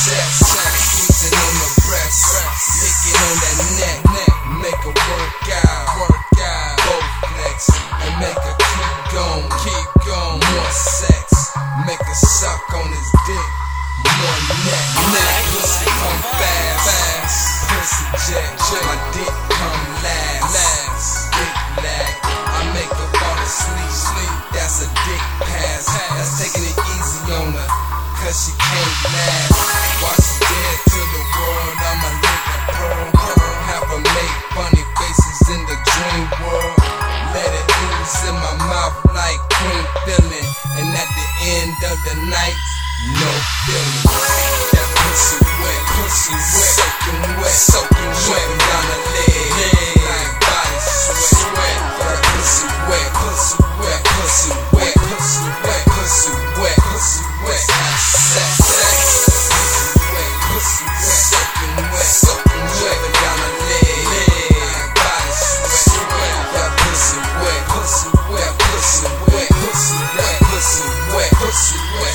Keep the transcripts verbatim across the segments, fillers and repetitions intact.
sex, squeezing on the breast, licking on that neck, make her work out, work out, both legs, and make her keep going, keep going. More sex, make her suck on his dick. More neck, neck, pussy come fast, fast, pussy jet, my dick come last, last, dick lag. I make her fall asleep, sleep. That's a dick pass, that's taking it easy on her, cause she can't last. While she dead to the world, I'ma lick her pearl, pearl. Have her make funny faces in the dream world. Let it ooze in my mouth like queen feeling, and at the end of the night, no feeling. That pussy wet, pussy wet, soaking wet, soaking wet down the leg, like body sweat, sweat. That pussy wet, pussy wet, pussy wet, pussy wet, pussy wet, pussy wet. Sex, sex, pussy wet, pussy wet, soaking wet, soaking wet down the leg, like body sweat, sweat. That pussy wet, pussy wet, pussy wet, pussy wet, pussy wet, pussy wet.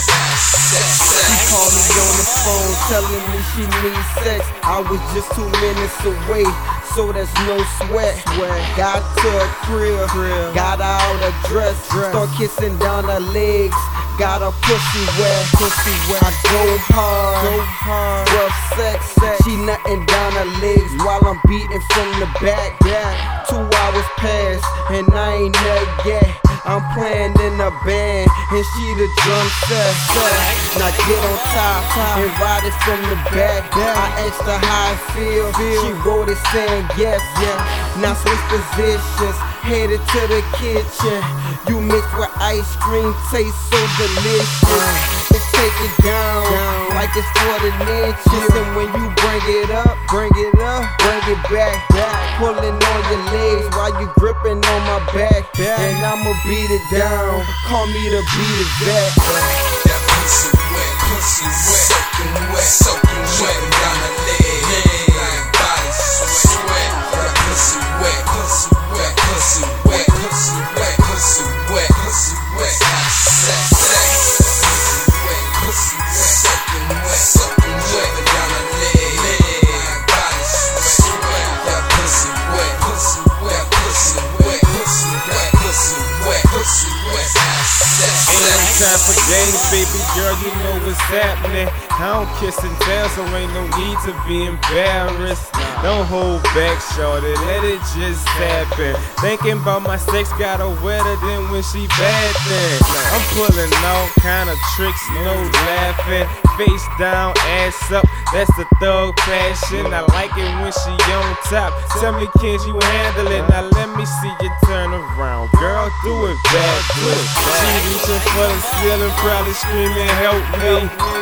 She called me on the phone telling me she needs sex. I was just two minutes away, so there's no sweat. Got to her crib, got out a dress, start kissing down her legs, got her pussy wet. Pussy wet. I go hard, go hard, rough sex, sex. She nutting down her legs while I'm beating from the back. Two hours pass and I ain't nut yet. I'm playing in a band and she the drum set. Now get on top and ride it from the back. I asked her how I feel. She wrote it saying yes. Now switch positions, headed to the kitchen. You mix with ice cream, taste so delicious. Let's take it down like it's fourteen inches. And when you bring it up, bring it up, bring it back. Pulling on your legs while you gripping on my back. And I'ma beat it down, call me the beat it back. That pussy wet, pussy wet, soaking wet, soaking wet down the leg, like body sweat, sweat. That pussy wet, pussy wet, pussy wet, pussy wet, pussy wet, pussy wet. Sex, sex, pussy wet, pussy wet, soaking wet, soaking wet down the leg, like body sweat, sweat. That pussy wet, pussy wet, pussy wet, pussy wet, pussy wet, pussy wet. Ain't no time for games, baby girl, you know what's happening. I don't kiss and tell, so ain't no need to be embarrassed. Don't hold back, shorty, let it just happen. Thinking about my sex got her wetter than when she bad then. I'm pulling all kind of tricks, no laughing. Face down, ass up, that's the thug passion. I like it when she on top. Tell me, can you handle it? Now let me see you turn around. Girl, do it back, do it back. She reaching for the ceiling, probably screaming, help me.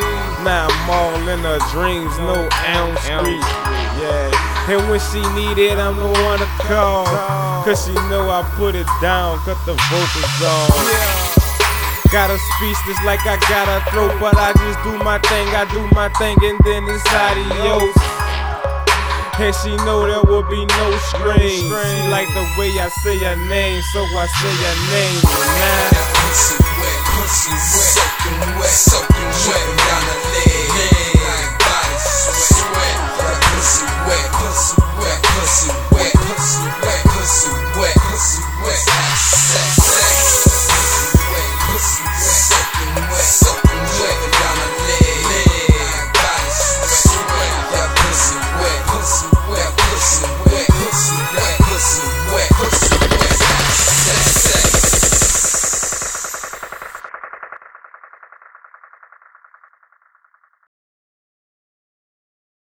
Now I'm all in her dreams, no Elm Street. Yeah, and when she need it, I'm the one to call. Cause she know I put it down, cut the vocals off. Got her speechless like I got her throat, but I just do my thing, I do my thing, and then it's adios. And she know there will be no strings. She like the way I say her name, so I say her name. Now that pussy wet, pussy wet, soaking wet, soaking wet down the leg.